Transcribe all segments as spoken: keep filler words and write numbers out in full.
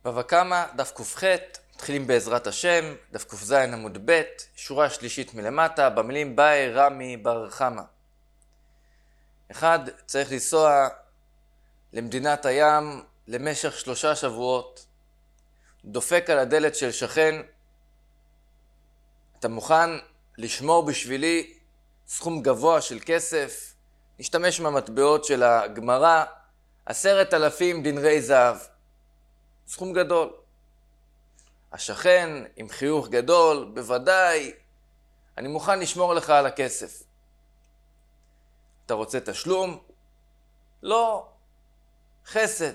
בבא קמא, דף ק"ח, מתחילים בעזרת השם, דף ק"ז עמוד ב', שורה שלישית מלמטה, במילים באי רמי בר חמא. אחד, צריך לנסוע למדינת הים למשך שלושה שבועות, דופק על הדלת של שכן, אתה מוכן לשמור בשבילי סכום גבוה של כסף, נשתמש מהמטבעות של הגמרא, עשרת אלפים דינרי זהב. סכום גדול. השכן עם חיוך גדול, בוודאי, אני מוכן לשמור לך על הכסף. אתה רוצה תשלום? לא, חסד.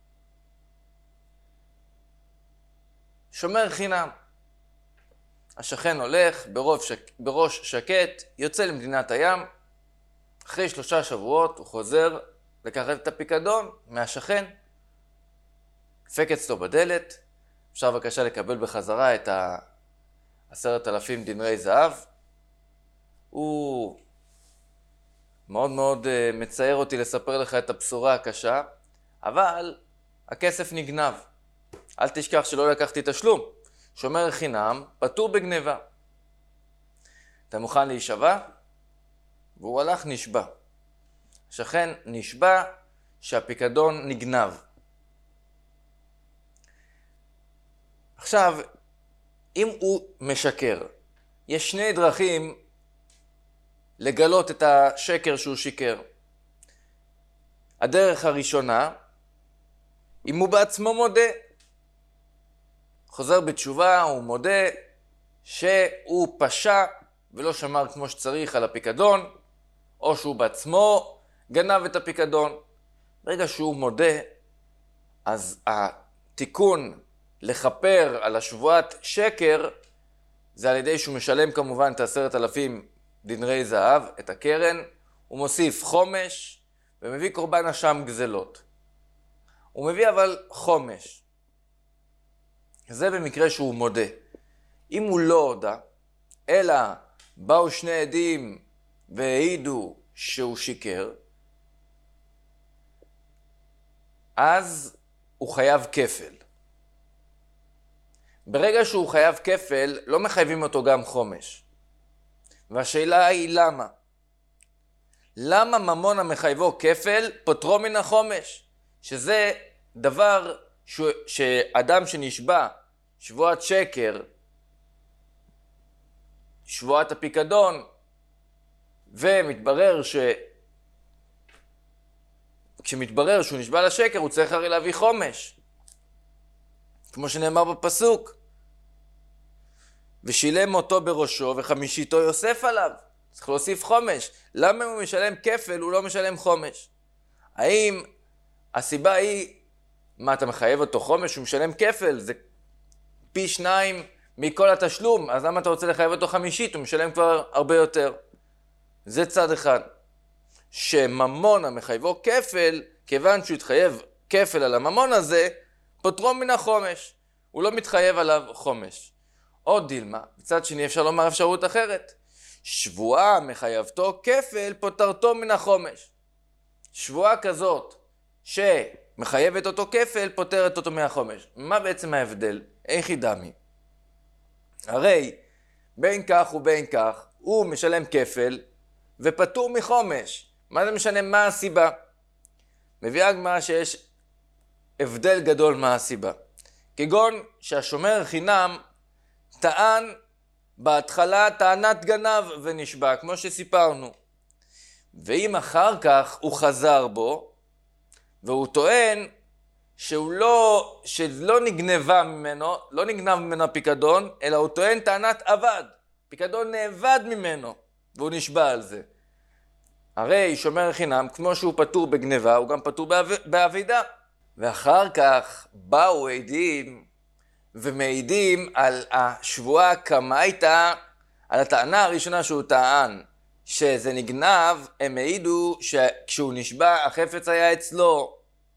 שומר חינם. השכן הולך בראש, שק... בראש שקט, יוצא למדינת הים, אחרי שלושה שבועות הוא חוזר לקחת את הפיקדון מהשכן, דפק אצלו בדלת, אפשר בבקשה לקבל בחזרה את העשרת אלפים דינרי זהב. הוא מאוד מאוד מצער אותי לספר לך את הבשורה הקשה, אבל הכסף נגנב. אל תשכח שלא לקחתי תשלום. שומר חינם, פטור בגניבה. אתה מוכן להישבע? והוא הלך נשבע. השכן נשבע שהפיקדון נגנב. עכשיו, אם הוא משקר, יש שני דרכים לגלות את השקר שהוא שיקר. הדרך הראשונה, אם הוא בעצמו מודה, חוזר בתשובה, הוא מודה שהוא פשע ולא שמר כמו שצריך על הפיקדון, או שהוא בעצמו גנב את הפיקדון. ברגע שהוא מודה, אז התיקון לחפר על השבועת שקר, זה על ידי שהוא משלם כמובן את עשרת אלפים דינרי זהב, את הקרן, הוא מוסיף חומש, ומביא קורבן אשם גזלות. הוא מביא אבל חומש. זה במקרה שהוא מודה. אם הוא לא הודה, אלא באו שני עדים והעידו שהוא שיקר, אז הוא חייב כפל. ברגע שהוא חייב כפל, לא מחייבים אותו גם חומש. והשאלה היא למה? למה ממון המחייבו כפל פוטרו מן החומש? שזה דבר ש... שאדם שנשבע שבועת שקר, שבועת הפיקדון, ומתברר ש... כשמתברר שהוא נשבע לשקר, הוא צריך הרי להביא חומש. כמו שנאמר בפסוק, ושילם אותו בראשו וחמישיתו יוסף עליו. צריך להוסיף חומש. למה הוא משלם כפל, הוא לא משלם חומש? האם הסיבה היא, מה אתה מחייב אותו חומש? הוא משלם כפל, זה פי שניים מכל התשלום, אז למה אתה רוצה לחייב אותו חמישית? הוא משלם כבר הרבה יותר. זה צד אחד. שממון המחייבו כפל, כיוון שהוא התחייב כפל על הממון הזה, פוטרו מן החומש. הוא לא מתחייב עליו חומש. עוד דילמה, בצד שני אפשר לומר אפשרות אחרת. שבועה מחייבתו כפל, פוטרתו מן החומש. שבועה כזאת שמחייבת אותו כפל, פוטרת אותו מהחומש. מה בעצם ההבדל? איך ידמי? הרי בין כך ובין כך הוא משלם כפל ופטור מחומש. מה זה משנה? מה הסיבה? מביאה הגמרא שיש הבדל גדול מה הסיבה. כגון שהשומר חינם טען בהתחלה טענת גנב ונשבע, כמו שסיפרנו. ואם אחר כך הוא חזר בו, והוא טוען שהוא לא, שלא נגנבה ממנו, לא נגנב ממנו הפיקדון, אלא הוא טוען טענת אבד. פיקדון נאבד ממנו, והוא נשבע על זה. הרי שומר חינם, כמו שהוא פטור בגנבה, הוא גם פטור באבידה. ואחר כך באו עדים ומעידים על השבועה כמה הייתה, על הטענה הראשונה שהוא טען שזה נגנב, הם העידו שכשהוא נשבע החפץ היה אצלו.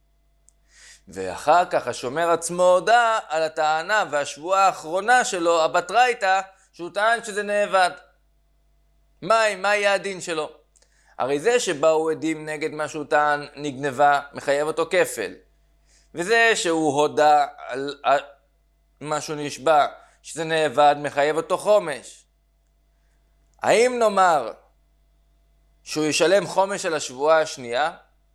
ואחר כך השומר עצמו הודה על הטענה והשבועה האחרונה שלו, הבטרייתא, שהוא טען שזה נאבד. מה, מה יהיה הדין שלו? הרי זה שבאו עדים נגד מה שהוא טען נגנבה, מחייב אותו כפל. וזה שהוא הודה על מה שהוא נשבע, שזה נאבד, מחייב אותו חומש. האם נאמר שהוא ישלם חומש על השבועה השנייה?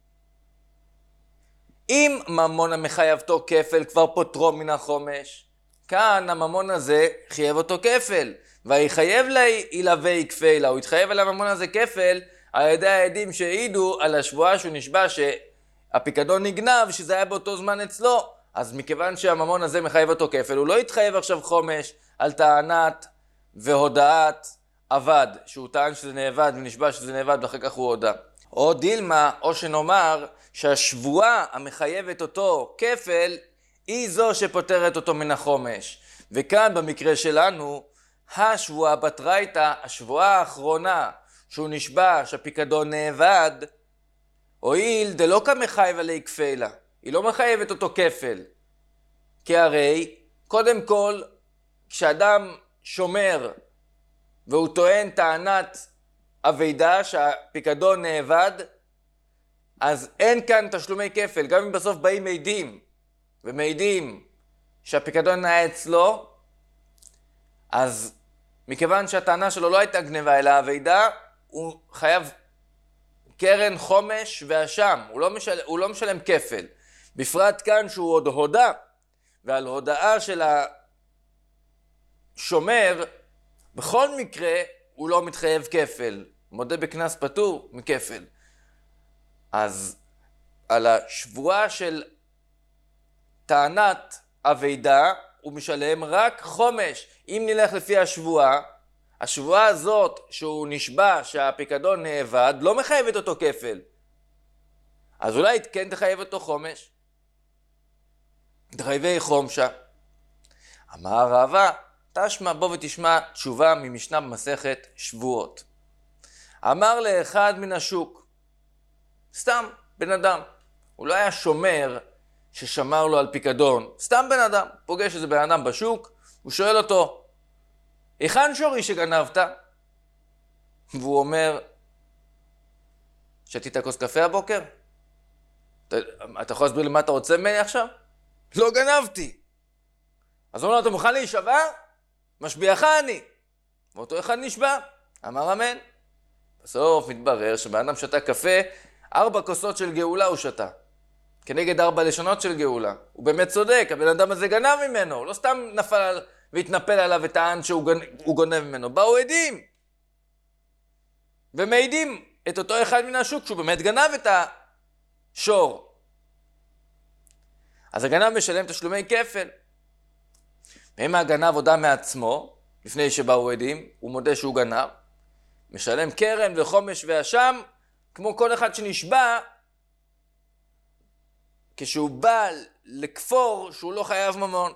אם ממון המחייבתו כפל כבר פוטרו מן החומש, כאן הממון הזה חייב אותו כפל, ויחייב להילווה כפלה, הוא יתחייב על הממון הזה כפל על ידי העדים שהעידו על השבועה שהוא נשבע שהפיקדון נגנב, שזה היה באותו זמן אצלו. אז מכיוון שהממון הזה מחייב אותו כפל, הוא לא יתחייב עכשיו חומש על טענת והודעת עבד, שהוא טען שזה נאבד ונשבע שזה נאבד ואחר כך הוא הודה. או דילמה, או שנאמר שהשבועה המחייבת אותו כפל היא זו שפותרת אותו מן החומש. וכאן במקרה שלנו, השבועה בתרייתא, השבועה האחרונה שהוא נשבע שהפיקדון נאבד, הואיל דלא כמחייב עלי כפלה, היא לא מחייבת אותו כפל. כי הרי, קודם כל, כשאדם שומר והוא טוען טענת אבידה שהפיקדון נאבד, אז אין כאן תשלומי כפל. גם אם בסוף באים מעידים ומעידים שהפיקדון היה אצלו, אז מכיוון שהטענה שלו לא הייתה גניבה אלא אבידה, הוא חייב קרן חומש ואשם, הוא לא משל... הוא לא משלם כפל. בפרט כאן שהוא עוד הודה, ועל הודאה של השומר, בכל מקרה הוא לא מתחייב כפל. מודה בקנס פטור מכפל. אז על השבועה של טענת אבידה, הוא משלם רק חומש. אם נלך לפי השבועה, השבועה הזאת שהוא נשבע שהפיקדון נאבד, לא מחייבת אותו כפל. אז אולי כן תחייב אותו חומש. תחייבי חומשה. אמר רבא, תשמע בוא ותשמע תשובה ממשנה במסכת שבועות. אמר לאחד מן השוק, סתם בן אדם, הוא לא היה שומר ששמר לו על פיקדון, סתם בן אדם, פוגש איזה בן אדם בשוק, הוא שואל אותו, היכן שורי שגנבת? והוא אומר, שתית כוס קפה הבוקר? אתה, אתה יכול להסביר לי מה אתה רוצה ממני עכשיו? לא גנבתי. אז הוא אומר, אתה מוכן להישבע? משביעך אני. ואותו אחד נשבע, אמר אמן. בסוף מתברר שבאדם שתה קפה, ארבע כוסות של גאולה הוא שתה. כנגד ארבע לשונות של גאולה. הוא באמת צודק, הבן אדם הזה גנב ממנו, הוא לא סתם נפל על... והתנפל עליו וטען שהוא גונב ממנו. באו עדים. ומעידים את אותו אחד מן השוק שהוא באמת גנב את השור. אז הגנב משלם תשלומי כפל. ואם הגנב הודה מעצמו, לפני שבאו עדים, הוא מודה שהוא גנב, משלם קרן וחומש ואשם, כמו כל אחד שנשבע, כשהוא בא לכפור שהוא לא חייב ממון.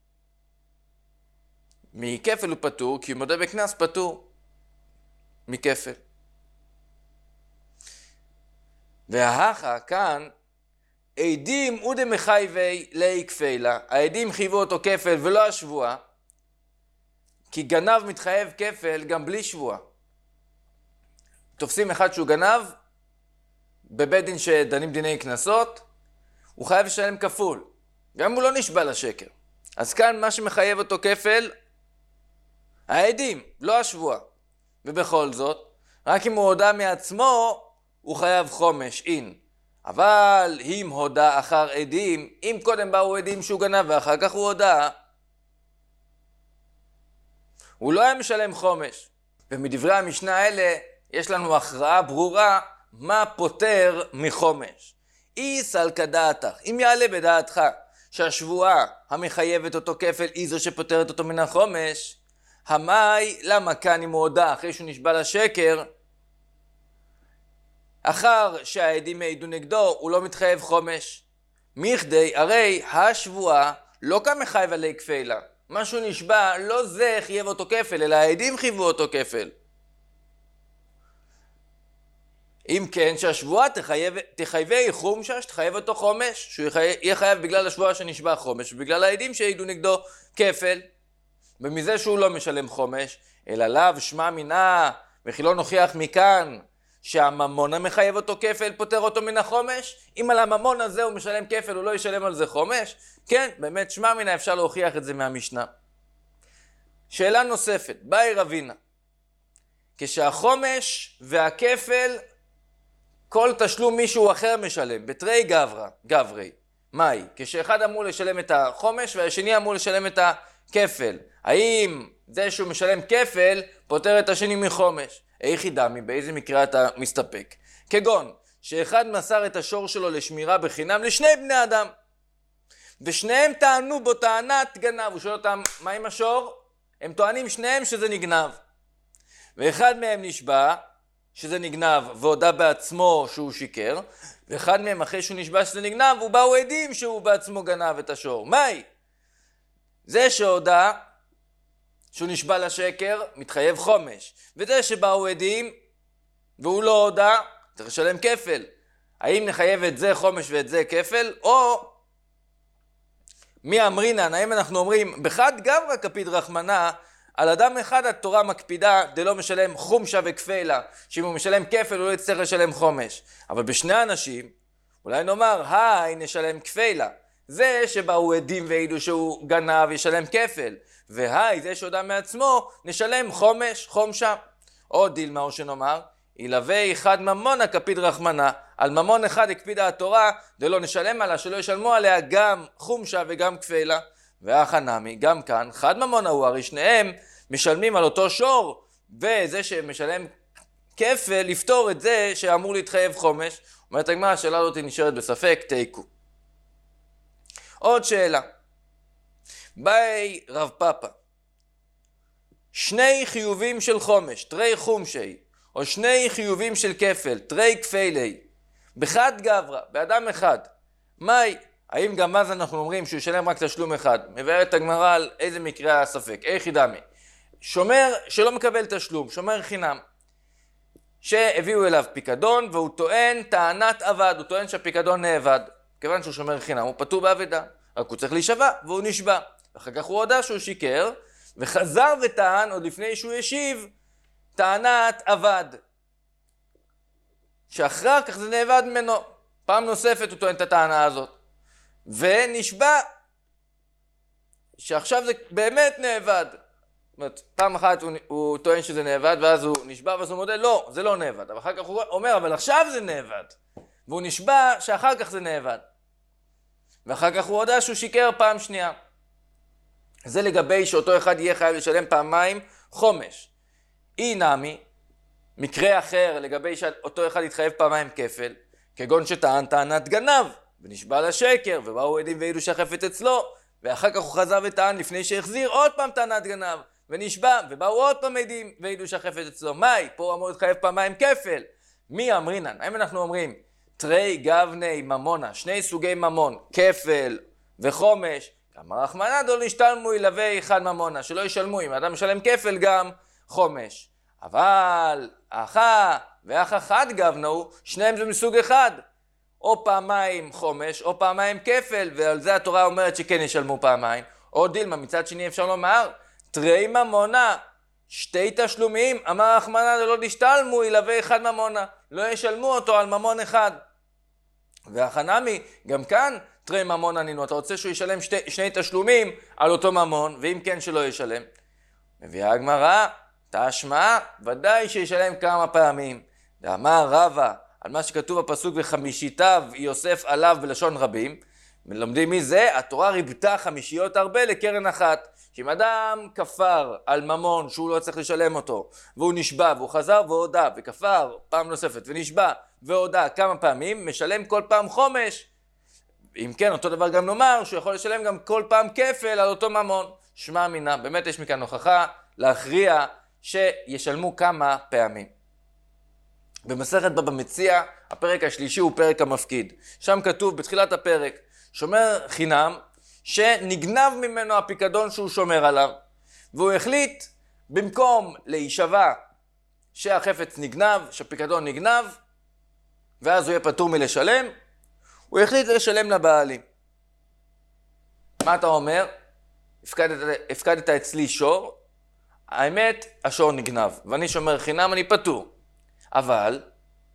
מכפל הוא פטור, כי הוא מודה בקנס פטור מכפל. וההכה כאן, עדים ודמחייבי לאי כפלה. העדים חייבו אותו כפל ולא השבועה, כי גנב מתחייב כפל גם בלי שבועה. תופסים אחד שהוא גנב, בבית דין שדנים דיני כנסות, הוא חייב לשלם כפול, גם הוא לא נשבע לשקר. אז כאן מה שמחייב אותו כפל, העדים, לא השבועה. ובכל זאת, רק אם הוא הודה מעצמו, הוא חייב חומש, אין. אבל אם הודה אחר עדים, אם קודם באו עדים שהוא גנב ואחר כך הוא הודה, הוא לא היה משלם חומש. ומדברי המשנה האלה, יש לנו הכרעה ברורה מה פותר מחומש. איסל כדעתך, אם יעלה בדעתך שהשבועה המחייבת אותו כפל היא זו שפותרת אותו מן החומש, המאי, למה כאן אם הוא הודה אחרי שהוא נשבע לשקר, אחר שהעדים העידו נגדו הוא לא מתחייב חומש. מכדי, הרי השבועה לא כמחייב עלי כפלה. מה שהוא נשבע לא זה חייב אותו כפל, אלא העדים חייבו אותו כפל. אם כן, שהשבועה תחייב, תחייבי חומשה, שתחייב אותו חומש, שהוא יהיה חייב בגלל השבועה שנשבע חומש, ובגלל העדים שהעידו נגדו כפל. ומזה שהוא לא משלם חומש, אלא לאו שמע מינה, וכי לא נוכיח מכאן, שהממון מחייב אותו כפל, פותר אותו מן החומש? אם על הממון הזה הוא משלם כפל, הוא לא ישלם על זה חומש? כן, באמת שמע מינה אפשר להוכיח את זה מהמשנה. שאלה נוספת, באי רבינה. כשהחומש והכפל, כל תשלום מישהו אחר משלם, בתרי גברא, גברי. מהי? כשאחד אמור לשלם את החומש והשני אמור לשלם את הכפל. האם זה שהוא משלם כפל פותר את השני מחומש? איך ידמי? באיזה מקרה אתה מסתפק? כגון, שאחד מסר את השור שלו לשמירה בחינם לשני בני אדם. ושניהם טענו בו טענת גנב. הוא שואל אותם, מה עם השור? הם טוענים שניהם שזה נגנב. ואחד מהם נשבע שזה נגנב והודה בעצמו שהוא שיקר. ואחד מהם אחרי שהוא נשבע שזה נגנב, הוא באו עדים שהוא בעצמו גנב את השור. מהי? זה שהודה שהוא נשבע לשקר, מתחייב חומש. וזה שבאו עדים והוא לא הודה, צריך לשלם כפל. האם נחייב את זה חומש ואת זה כפל? או מי אמרינן, האם אנחנו אומרים, בחד גברא קפיד רחמנה, על אדם אחד התורה מקפידה דלא משלם חומשה וכפלה, שאם הוא משלם כפל הוא לא יצטרך לשלם חומש. אבל בשני אנשים, אולי נאמר, היי נשלם כפלה. זה שבאו עדים והעידו שהוא גנב ישלם כפל. והי, זה שהודה מעצמו, נשלם חומש, חומשה. או דילמה, או שנאמר, ילווה אחד ממונה קפיד רחמנה. על ממון אחד הקפידה התורה, דלא נשלם עליה, שלא ישלמו עליה גם חומשה וגם כפלה. והחנמי, גם כאן, חד ממונה הוא, הרי שניהם משלמים על אותו שור, וזה שמשלם כפל, לפתור את זה שאמור להתחייב חומש. אומרת הגמרא, השאלה הזאת נשארת בספק, תיקו. עוד שאלה. באי רב פאפא. שני חיובים של חומש, תרי חומשי, או שני חיובים של כפל, תרי כפלי, בחד גברא, באדם אחד. מהי? האם גם אז אנחנו אומרים שהוא ישלם רק תשלום אחד? מבארת הגמרא על איזה מקרה הספק. איך ידמי? שומר שלא מקבל תשלום, שומר חינם, שהביאו אליו פיקדון והוא טוען טענת עבד, הוא טוען שהפיקדון נאבד. כיוון שהוא שומר חינם הוא פטור בעבדה, רק הוא צריך להישבע והוא נשבע. אחר כך הוא הודה שהוא שיקר וחזר וטען עוד לפני שהוא ישיב טענת עבד, שאחר כך זה נאבד ממנו. פעם נוספת הוא טוען את הטענה הזאת ונשבע שעכשיו זה באמת נאבד. זאת אומרת, פעם אחת הוא, הוא טוען שזה נאבד ואז הוא נשבע ואז הוא מודה לא, זה לא נאבד. אבל אחר כך הוא אומר אבל עכשיו זה נאבד, והוא נשבע שאחר כך זה נאבד, ואחר כך הוא הודה שהוא שיקר פעם שנייה. זה לגבי שאותו אחד יהיה חייב לשלם פעמיים חומש. אי נמי, מקרה אחר לגבי שאותו אחד יתחייב פעמיים כפל, כגון שטען טענת גנב ונשבע לשקר ובאו עדים והעידו שהחפץ אצלו, ואחר כך הוא חזר וטען לפני שהחזיר עוד פעם טענת גנב ונשבע ובאו עוד פעם עדים והעידו שהחפץ אצלו. מהי? פה הוא אמור להתחייב פעמיים כפל. מי אמרינן? האם אנחנו אומרים תרי גבני ממונה, שני סוגי ממון, כפל וחומש, כמה רחמנא דלא נשתלמו ילווה אחד ממונה, שלא ישלמו, אם האדם משלם כפל גם חומש. אבל אחא ואחא חד גבנהו, שניהם זה מסוג אחד, או פעמיים חומש או פעמיים כפל, ועל זה התורה אומרת שכן ישלמו פעמיים. או דילמה, מצד שני אפשר לומר תרי ממונה, שתי תשלומים, אמר רחמנא דלא נשתלמו ילווה אחד ממונה, לא ישלמו אותו על ממון אחד. והחנמי, גם כאן תרי ממון ענינו, אתה רוצה שהוא ישלם שתי, שני תשלומים על אותו ממון, ואם כן שלא ישלם. מביאה הגמרא, תשמע, ודאי שישלם כמה פעמים. ואמר רבא, על מה שכתוב בפסוק וחמישיתיו יוסף עליו בלשון רבים, ולומדים מזה, התורה ריבתה חמישיות הרבה לקרן אחת. שאם אדם כפר על ממון שהוא לא צריך לשלם אותו, והוא נשבע והוא חזר והודה וכפר פעם נוספת ונשבע והודה כמה פעמים, משלם כל פעם חומש. אם כן, אותו דבר גם נאמר שהוא יכול לשלם גם כל פעם כפל על אותו ממון. שמע מינה, באמת יש מכאן הוכחה להכריע שישלמו כמה פעמים. במסכת בבא מציעא, הפרק השלישי הוא פרק המפקיד. שם כתוב בתחילת הפרק, שומר חינם שנגנב ממנו הפיקדון שהוא שומר עליו, והוא החליט במקום להישבע שהחפץ נגנב, שהפיקדון נגנב, ואז הוא יהיה פטור מלשלם, הוא החליט לשלם לבעלים. מה אתה אומר? הפקדת, הפקדת אצלי שור, האמת, השור נגנב, ואני שומר חינם, אני פטור. אבל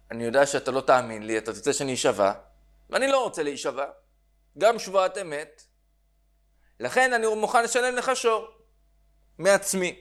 אני יודע שאתה לא תאמין לי, אתה תרצה שאני אשבע, ואני לא רוצה להישבע, גם שבועת אמת, לכן אני מוכן לשלם לך שור, מעצמי.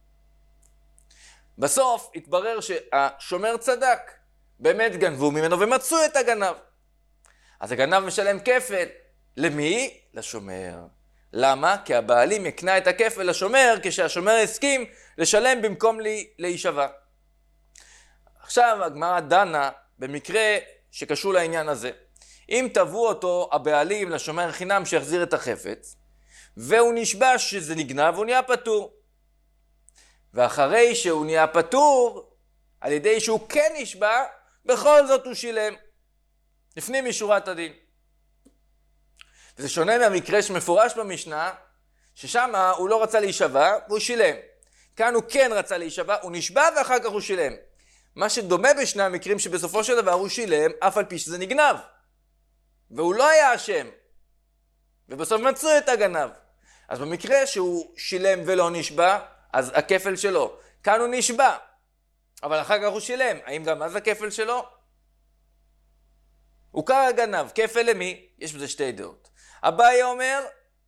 בסוף התברר שהשומר צדק, באמת גנבו ממנו ומצאו את הגנב. אז הגנב משלם כפל. למי? לשומר. למה? כי הבעלים יקנה את הכפל לשומר כשהשומר הסכים לשלם במקום להישבע. עכשיו הגמרא דנה במקרה שקשור לעניין הזה. אם תבעו אותו הבעלים לשומר חינם שיחזיר את החפץ, והוא נשבע שזה נגנב, הוא נהיה פטור. ואחרי שהוא נהיה פטור, על ידי שהוא כן נשבע, בכל זאת הוא שילם. לפנים משורת הדין. וזה שונה מהמקרה שמפורש במשנה, ששם הוא לא רצה להישבע והוא שילם. כאן הוא כן רצה להישבע, הוא נשבע ואחר כך הוא שילם. מה שדומה בשני המקרים שבסופו של דבר הוא שילם, אף על פי שזה נגנב. והוא לא היה אשם. ובסוף מצאו את הגנב. אז במקרה שהוא שילם ולא נשבע, אז הכפל שלו. כאן הוא נשבע, אבל אחר כך הוא שילם. האם גם אז הכפל שלו? הוא קרא גנב. כפל למי? יש בזה שתי דעות. אביי אומר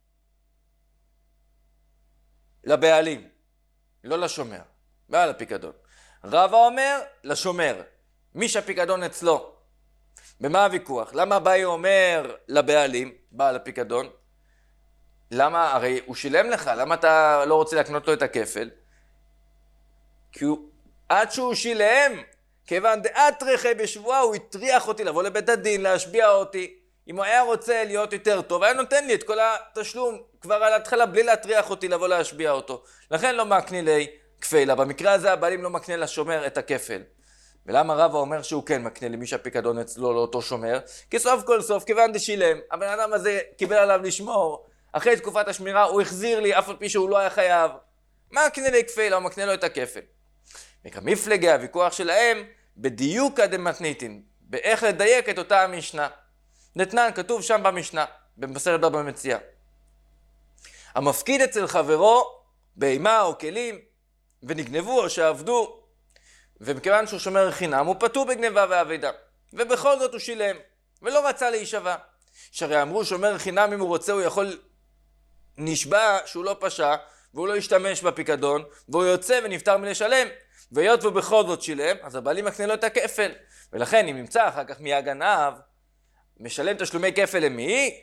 לבעלים, לא לשומר, בעל הפיקדון. רבא אומר לשומר, מי שהפיקדון אצלו. במה הוויכוח? למה אביי אומר לבעלים, בעל הפיקדון? למה? הרי הוא שילם לך, למה אתה לא רוצה להקנות לו את הכפל? כי הוא, עד שהוא שילם, כיוון דעת רכי בשבועה, הוא הטריח אותי לבוא לבית הדין, להשביע אותי. אם הוא היה רוצה להיות יותר טוב, היה נותן לי את כל התשלום כבר על ההתחלה, בלי להטריח אותי לבוא להשביע אותו. לכן לא מקנה לי כפלה. במקרה הזה הבעלים לא מקנה לשומר את הכפל. ולמה רבא אומר שהוא כן מקנה למי שהפיקדון אצלו לאותו שומר? כי סוף כל סוף, כיוון דשילם, הבן אדם הזה קיבל עליו לשמור. אחרי תקופת השמירה הוא החזיר לי, אף על פי שהוא לא היה חייב. מה מקנה לי כפלה? הוא מקנה לו את הכפל. וכמפלגי הוויכוח שלהם, בדיוקא דמתניתין, באיך לדייק את אותה המשנה. נתנן, כתוב שם במשנה, במסכת בבא מציעא. המפקיד אצל חברו בהמה או כלים, ונגנבו או שעבדו, ומכיוון שהוא שומר חינם, הוא פטור בגנבה ואבדה. ובכל זאת הוא שילם, ולא רצה להישבע. שהרי אמרו שומר חינם, אם הוא רוצה, הוא יכול נשבע שהוא לא פשע, והוא לא ישתמש בפיקדון, והוא יוצא ונפטר מלשלם. והיות ובכל זאת שילם, אז הבעלים מקנה לו את הכפל. ולכן אם נמצא אחר כך מי הגנב, משלם תשלומי כפל למי?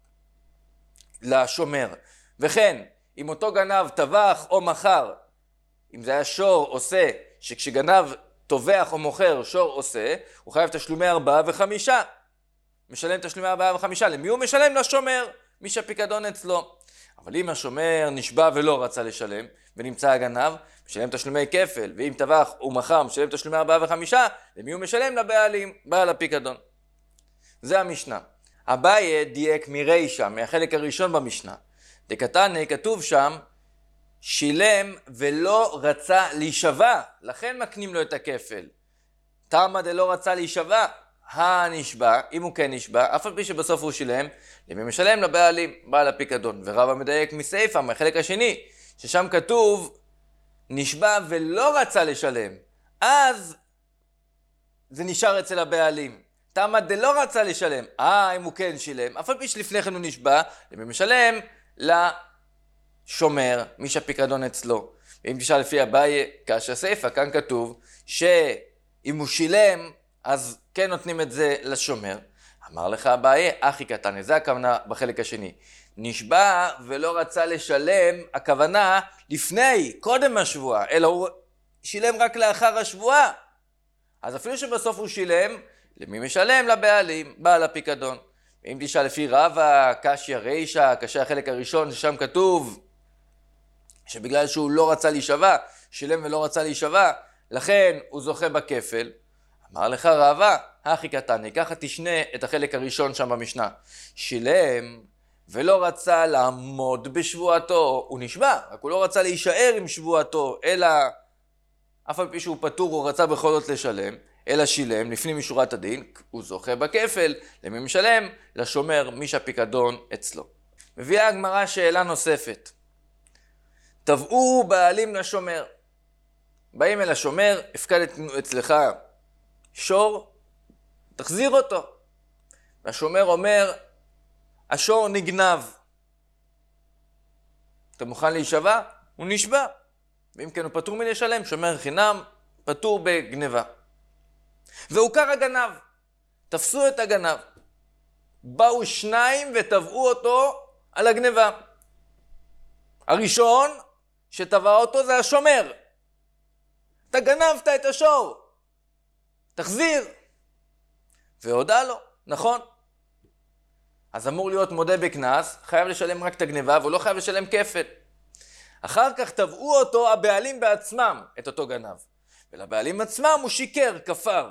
לשומר. וכן, אם אותו גנב טבח או מכר, אם זה היה שור עושה, שכשגנב טובח או מוכר שור עושה, הוא חייב תשלומי ארבעה וחמישה. משלם תשלומי ארבעה וחמישה. למי הוא משלם? לשומר, מי שהפיקדון אצלו. אבל אם השומר נשבע ולא רצה לשלם, ונמצא הגנב, משלם תשלומי כפל. ואם טבח ומכר, משלם תשלומי ארבעה וחמישה, למי הוא משלם? לבעלים, בעל הפיקדון. זה המשנה. אביי דייק מרישא, מהחלק הראשון במשנה. דקתני, כתוב שם, שילם ולא רצה להישבע, לכן מקנים לו את הכפל. תמה דלא רצה להישבע, הנשבע, אם הוא כן נשבע, אף על פי שבסוף הוא שילם, למי משלם? לבעלים, בעל הפיקדון. ורבא מדייק מסייפא, מהחלק השני, ששם כתוב, נשבע ולא רצה לשלם. אז זה נשאר אצל הבעלים. תמה דלא רצה לשלם. אה, אם הוא כן שילם, אף על פי שלפני כן הוא נשבע, למי משלם? לשומר, מי שהפיקדון אצלו. ואם תשאל לפי אביי, כאשר סייפא, כאן כתוב, שאם הוא שילם, אז כן נותנים את זה לשומר. אמר לך אביי, אחי קטן, זה הכוונה בחלק השני. נשבע ולא רצה לשלם, הכוונה לפני, קודם השבועה, אלא הוא שילם רק לאחר השבועה. אז אפילו שבסוף הוא שילם, למי משלם? לבעלים, בעל הפיקדון. ואם תשאל לפי רבא, קשיא רישא, קשיא החלק הראשון, ששם כתוב שבגלל שהוא לא רצה להישבע, שילם ולא רצה להישבע, לכן הוא זוכה בכפל. אמר לך רבא, הכי קטני, ככה תשנה את החלק הראשון שם במשנה. שילם ולא רצה לעמוד בשבועתו, הוא נשבע, רק הוא לא רצה להישאר עם שבועתו, אלא אף על פי שהוא פטור, הוא רצה בכל זאת לשלם, אלא שילם לפני משורת הדין, הוא זוכה בכפל. למי משלם? לשומר, מי שהפיקדון אצלו. מביאה הגמרא שאלה נוספת. תבעו בעלים לשומר. באים אל השומר, הפקדנו אצלך שור, תחזיר אותו. והשומר אומר, השור נגנב. אתה מוכן להישבע? הוא נשבע. ואם כן הוא פטור מלשלם, שומר חינם, פטור בגניבה. והוכר הגנב. תפסו את הגנב. באו שניים וטבעו אותו על הגניבה. הראשון שטבע אותו זה השומר. אתה גנבת את השור. תחזיר. והודע לו, נכון. אז אמור להיות מודה בקנס, חייב לשלם רק את הגניבה, והוא לא חייב לשלם כפל. אחר כך טבעו אותו הבעלים בעצמם, את אותו גנב. ולבעלים עצמם הוא שיקר, כפר.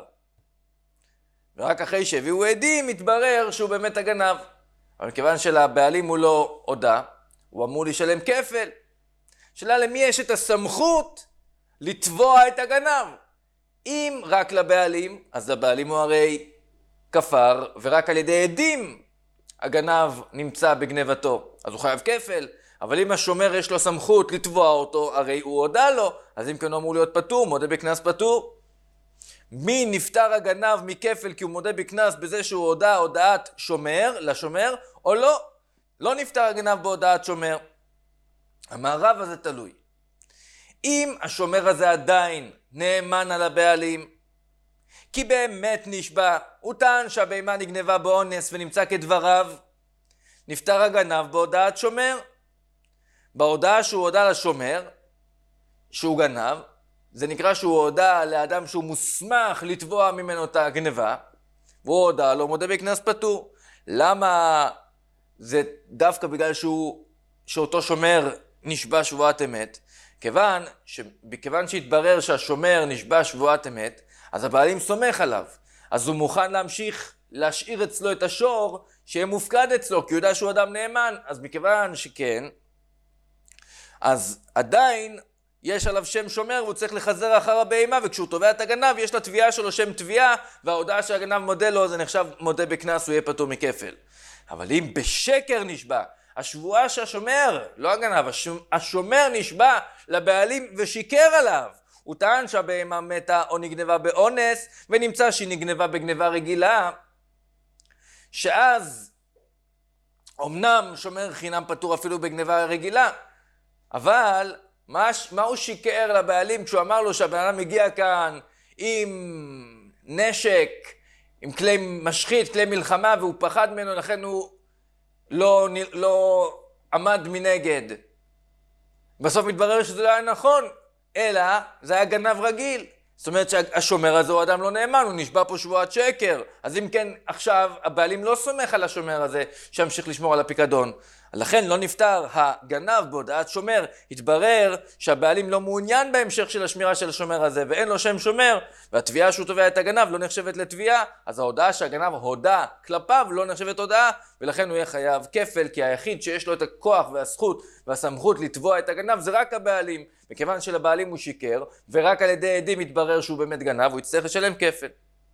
ורק אחרי שהביאו עדים, התברר שהוא באמת הגנב. אבל כיוון שלבעלים הוא לא הודע, הוא אמור לשלם כפל. שאלה למי יש את הסמכות לתבוע את הגנב? אם רק לבעלים, אז לבעלים הוא הרי כפר, ורק על ידי עדים הגנב נמצא בגנבתו. אז הוא חייב כפל, אבל אם השומר יש לו סמכות לתבוע אותו, הרי הוא הודע לו, אז אם כן הוא אמור להיות פטור, מודה בקנס פטור. מי נפטר הגנב מכפל כי הוא מודה בקנס בזה שהוא הודע הודעת שומר לשומר, או לא? לא נפטר הגנב בהודעת שומר. המערב הזה תלוי. אם השומר הזה עדיין נאמן על הבעלים, כי באמת נשבע, הוא טען שהבהמה נגנבה באונס ונמצא כדבריו, נפטר הגנב בהודעת שומר. בהודעה שהוא הודע לשומר, שהוא גנב, זה נקרא שהוא הודע לאדם שהוא מוסמך לתבוע ממנו את הגנבה, והוא הודע לו מודה בקנס פטור. למה זה דווקא בגלל שהוא, שאותו שומר נשבע שבועת אמת? כיוון, כיוון שהתברר שהשומר נשבע שבועת אמת, אז הבעלים סומך עליו. אז הוא מוכן להמשיך להשאיר אצלו את השור שיהיה מופקד אצלו, כי הוא יודע שהוא אדם נאמן. אז מכיוון שכן, אז עדיין יש עליו שם שומר והוא צריך לחזר אחר הבהמה, וכשהוא תובע את הגנב יש לתביעה שלו שם תביעה, וההודעה שהגנב מודה לו זה נחשב מודה בקנס, הוא יהיה פטור מכפל. אבל אם בשקר נשבע, השבועה שהשומר, לא הגנב, השומר נשבע לבעלים ושיקר עליו, הוא טען שהבהמה מתה או נגנבה באונס, ונמצא שהיא נגנבה בגנבה רגילה, שאז אמנם שומר חינם פטור אפילו בגנבה רגילה, אבל מה, מה הוא שיקר לבעלים כשהוא אמר לו שהבן אדם מגיע כאן עם נשק, עם כלי משחית, כלי מלחמה, והוא פחד ממנו, לכן הוא לא, לא עמד מנגד. בסוף מתברר שזה לא היה נכון, אלא זה היה גנב רגיל. זאת אומרת שהשומר הזה הוא אדם לא נאמן, הוא נשבע פה שבועת שקר. אז אם כן, עכשיו הבעלים לא סומך על השומר הזה שימשיך לשמור על הפיקדון. לכן לא נפטר הגנב בהודעת שומר. התברר שהבעלים לא מעוניין בהמשך של השמירה של השומר הזה, ואין לו שם שומר, והתביעה שהוא תובע את הגנב לא נחשבת לתביעה, אז ההודעה שהגנב הודע כלפיו לא נחשבת הודעה, ולכן הוא יהיה חייב כפל, כי היחיד שיש לו את הכוח והזכות והסמכות לתבוע את הגנב זה רק הבעלים. מכיוון שלבעלים הוא שיקר, ורק על ידי עדים התברר שהוא באמת גנב, הוא יצטרך לשלם כפל.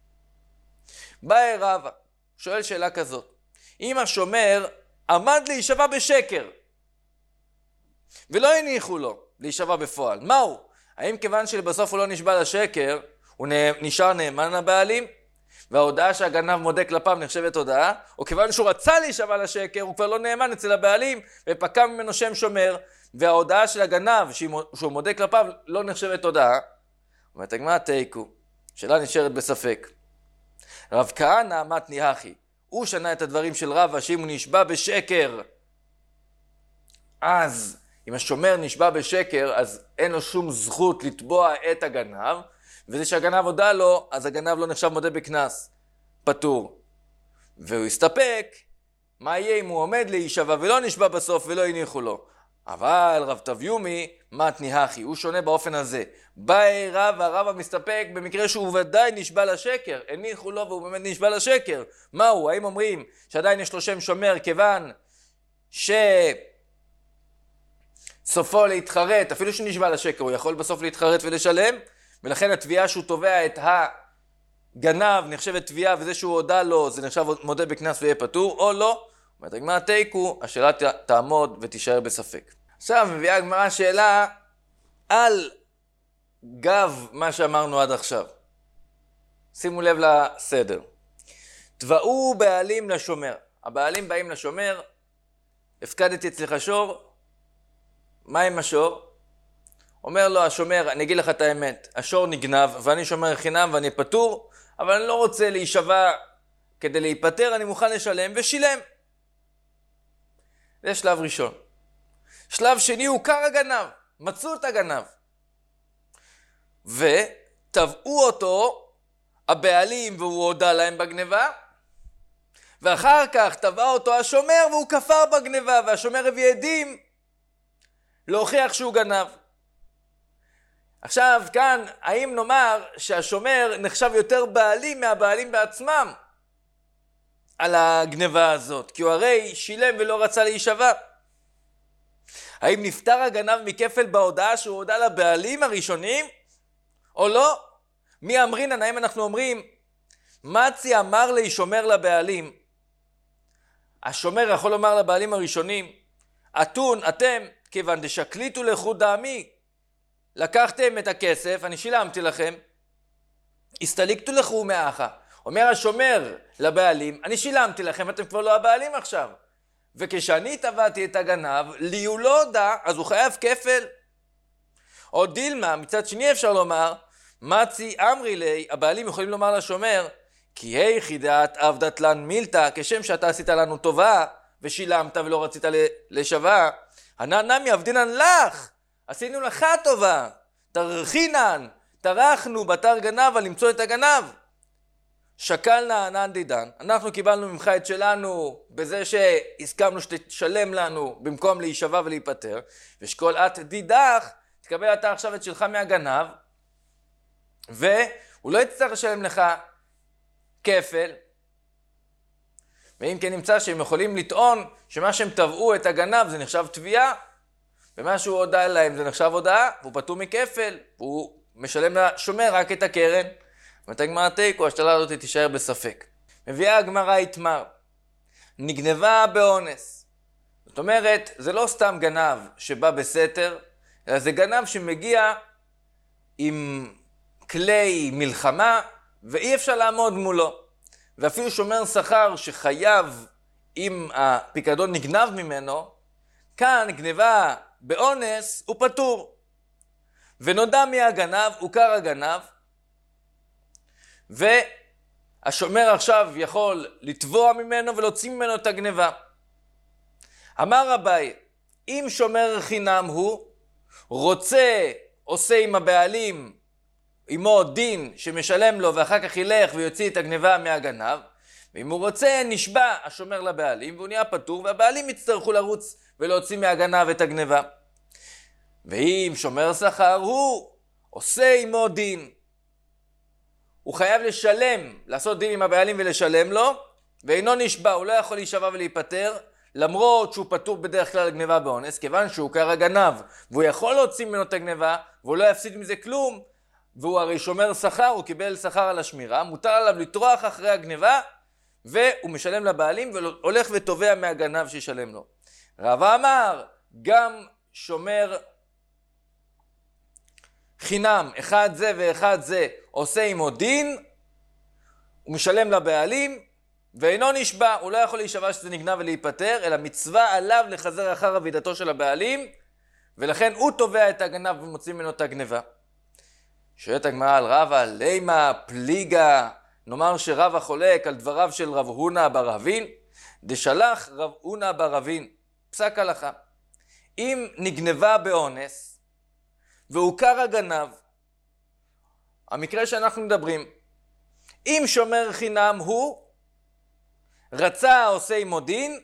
בא רבא, שואל שאלה כזאת: אם השומר עמד להישבע בשקר, ולא הניחו לו להישבע בפועל, מהו? האם כיוון שבסוף הוא לא נשבע לשקר, הוא נשאר נאמן לבעלים, וההודעה שהגנב מודה כלפיו נחשבת הודעה, או כיוון שהוא רצה להישבע לשקר, הוא כבר לא נאמן אצל הבעלים, ופקע ממנו שם שומר, וההודעה של הגנב שהוא מודה כלפיו לא נחשבת הודעה? אומרת הגמרא תיקו, שאלה נשארת בספק. רב כהנא מתני הכי, הוא שנה את הדברים של רבא, שאם הוא נשבע בשקר, אז אם השומר נשבע בשקר, אז אין לו שום זכות לתבוע את הגנב, וזה שהגנב הודע לו, אז הגנב לא נחשב מודה בקנס, פטור. והוא יסתפק, מה יהיה אם הוא עומד להישבע ולא נשבע בסוף ולא הניחו לו? אבל רב תביומי מתני הכי, הוא שונה באופן הזה. באי רבא, רבא מסתפק במקרה שהוא ודאי נשבע לשקר, הניחו לו והוא באמת נשבע לשקר. מהו? האם אומרים שעדיין יש לו שם שומר כיוון שסופו להתחרט, אפילו שנשבע לשקר הוא יכול בסוף להתחרט ולשלם, ולכן התביעה שהוא תובע את הגנב נחשבת תביעה, וזה שהוא הודע לו זה נחשב מודה בקנס ויהיה פטור, או לא? אומרת הגמרא תיקו, השאלה תעמוד ותישאר בספק. עכשיו מביאה הגמרא שאלה על גב מה שאמרנו עד עכשיו. שימו לב לסדר. תבעו בעלים לשומר. הבעלים באים לשומר, הפקדתי אצלך שור, מה עם השור? אומר לו השומר, אני אגיד לך את האמת, השור נגנב ואני שומר חינם ואני פטור, אבל אני לא רוצה להישבע כדי להיפטר, אני מוכן לשלם, ושילם. זה שלב ראשון. שלב שני הוא קר הגנב, מצאו את הגנב. ותבעו אותו הבעלים והוא הודה להם בגניבה, ואחר כך תבע אותו השומר והוא כפר בגניבה, והשומר הביא עדים להוכיח שהוא גנב. עכשיו כאן, האם נאמר שהשומר נחשב יותר בעלים מהבעלים בעצמם על הגניבה הזאת? כי הוא הרי שילם ולא רצה להישבע. האם נפטר הגנב מכפל בהודעה שהוא הודה לבעלים הראשונים או לא? מי אמרינן? האם אנחנו אומרים מצי אמר לי שומר לבעלים, השומר יכול לומר לבעלים הראשונים, אתון אתם כיוון דשקליטו לחוד דמי, לקחתם את הכסף, אני שילמתי לכם, הסתליקתו לכו מאחה. אומר השומר לבעלים, אני שילמתי לכם, אתם כבר לא הבעלים עכשיו. וכשאני תבעתי את הגנב, לי הוא לא הודע, אז הוא חייב כפל. או דילמה, מצד שני אפשר לומר, מצי אמרי לי, הבעלים יכולים לומר לשומר, כי היכי דעת עבדת לן מילתא, כשם שאתה עשית לנו טובה, ושילמת ולא רצית לשווה, הנענמי עבדינן לך, עשינו לך טובה, תרחינן, תרחנו בתר גנב על למצוא את הגנב. שקלנה ענן דידן, אנחנו קיבלנו ממך את שלנו בזה שהסכמנו שתשלם לנו במקום להישבע ולהיפטר, ושכל את דידך, תקבל אתה עכשיו את שלך מהגנב, והוא לא יצטרך לשלם לך כפל. ואם כן נמצא שהם יכולים לטעון שמה שהם תבעו את הגנב זה נחשב תביעה, ומה שהוא הודע להם זה נחשב הודעה, והוא פטור מכפל, והוא משלם לשומר רק את הקרן. מת הגמרא תיקו, השאלה הזאת תישאר בספק. מביאה הגמרא יתמר, נגנבה באונס. זאת אומרת, זה לא סתם גנב שבא בסתר, אלא זה גנב שמגיע עם כלי מלחמה, ואי אפשר לעמוד מולו. ואפילו שומר שכר שחייב אם הפיקדון נגנב ממנו, כאן גנבה באונס הוא פטור. ונודע מי הגנב, הוא קר הגנב, והשומר עכשיו יכול לתבוע ממנו ולהוציא ממנו את הגנבה. אמר אביי, אם שומר חינם הוא, רוצה, עושה עם הבעלים, עמו דין שמשלם לו ואחר כך ילך ויוציא את הגנבה מהגנב, ואם הוא רוצה נשבע השומר לבעלים והוא נהיה פטור, והבעלים יצטרכו לרוץ ולהוציא מהגנב את הגנבה. ואם שומר שכר הוא, עושה עמו דין, הוא חייב לשלם, לעשות דין עם הבעלים ולשלם לו, ואינו נשבע, הוא לא יכול להישבע ולהיפטר, למרות שהוא פטור בדרך כלל לגנבה באונס, כיוון שהוא קר הגנב, והוא יכול להוציא ממנו את הגנבה, והוא לא יפסיד מזה כלום, והוא הרי שומר שכר, הוא קיבל שכר על השמירה, מותר עליו לטרוח אחרי הגנבה, והוא משלם לבעלים והולך ותובע מהגנב שישלם לו. רבא אמר, גם שומר חינם, אחד זה ואחד זה, עושה עמו דין, הוא משלם לבעלים, ואינו נשבע, הוא לא יכול להישבע שזה נגנב ולהיפטר, אלא מצווה עליו לחזר אחר עבידתו של הבעלים, ולכן הוא תובע את הגנב ומוציא ממנו את הגנבה. שואלת הגמרא על רבא, לימה פליגה, נאמר שרבא חולק על דבריו של רב הונא בר אבין, דשלח רב הונא בר אבין, פסק הלכה. אם נגנבה באונס, והוכר הגנב, המקרה שאנחנו מדברים, אם שומר חינם הוא, רצה עושה עמו דין,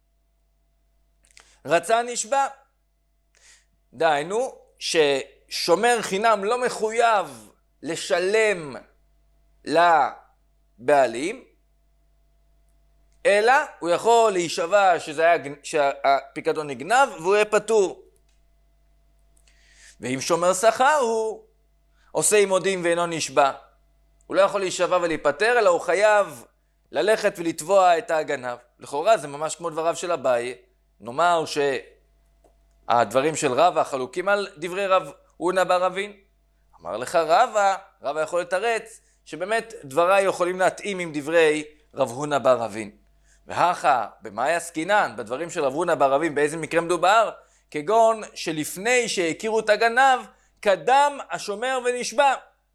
רצה נשבע. דהיינו, ששומר חינם לא מחויב לשלם לבעלים, אלא הוא יכול להישבע שזה היה, שהפיקדון נגנב והוא יהיה פטור. ואם שומר שכר הוא עושה עמו דין ואינו נשבע, הוא לא יכול להישבע ולהיפטר, אלא הוא חייב ללכת ולתבוע את הגנב. לכאורה זה ממש כמו דבריו של אביי, נאמר שהדברים של רבא חלוקים על דברי רב הונא בר אבין. אמר לך רבא, רבא יכול לתרץ שבאמת דבריי יכולים להתאים עם דברי רב הונא בר אבין. והכה, במאי עסקינן, בדברים של רב הונא בר אבין, באיזה מקרה מדובר? כגון שלפני שהכירו את הגנב, קדם השומר ונשבע.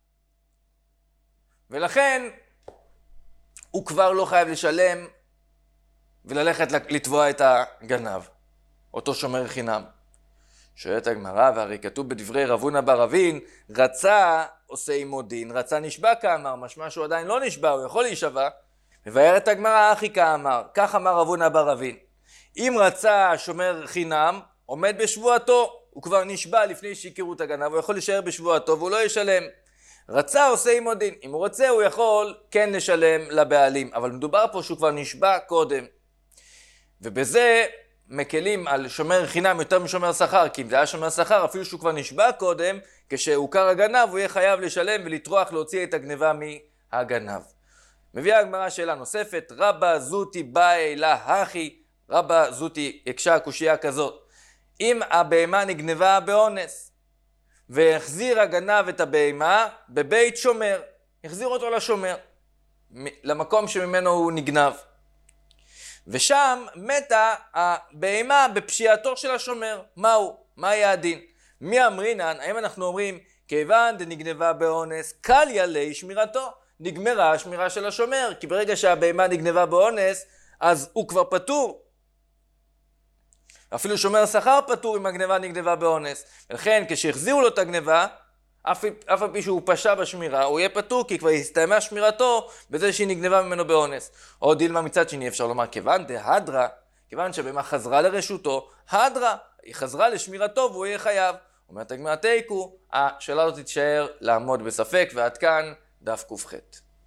ולכן הוא כבר לא חייב לשלם וללכת לתבוע את הגנב, אותו שומר חינם. שואלת הגמרא, והרי כתוב בדברי רב הונא בר אבין, רצה עושה עמו דין, רצה נשבע כאמר, משמע שהוא עדיין לא נשבע, הוא יכול להישבע. מבארת הגמרא, אחי כאמר, כך אמר רב הונא בר אבין. אם רצה שומר חינם, עומד בשבועתו, הוא כבר נשבע לפני שהכירו את הגנב, הוא יכול להישאר בשבועתו והוא לא ישלם. רצה עושה עמו דין, אם הוא רוצה הוא יכול כן לשלם לבעלים, אבל מדובר פה שהוא כבר נשבע קודם. ובזה מקלים על שומר חינם יותר משומר שכר, כי אם זה היה שומר שכר, אפילו שהוא כבר נשבע קודם, כשהוכר הגנב הוא יהיה חייב לשלם ולטרוח להוציא את הגניבה מהגנב. מביאה הגמרא שאלה נוספת, רבא זוטי באי לה הכי, רבא זוטי הקשה קושייה כזאת. אם הבהמה נגנבה באונס, והחזיר הגנב את הבהמה בבית שומר, החזיר אותו לשומר, למקום שממנו הוא נגנב. ושם מתה הבהמה בפשיעתו של השומר. מהו? מה יהיה הדין? מי אמרינן? האם אנחנו אומרים, כיוון דנגנבה באונס, קל ילי שמירתו. נגמרה השמירה של השומר, כי ברגע שהבהמה נגנבה באונס, אז הוא כבר פטור. אפילו שומר שכר פטור אם הגנבה נגנבה באונס. ולכן כשהחזירו לו את הגנבה, אף על פי שהוא פשע בשמירה, הוא יהיה פטור, כי כבר הסתיימה שמירתו בזה שהיא נגנבה ממנו באונס. או דילמה מצד שני אפשר לומר, כיוון דהדרה, כיוון שבהמה חזרה לרשותו, הדרה, היא חזרה לשמירתו והוא יהיה חייב. אומרת הגמרא תיקו, השאלה הזאת תישאר לעמוד בספק, ועד כאן דף ק"ח.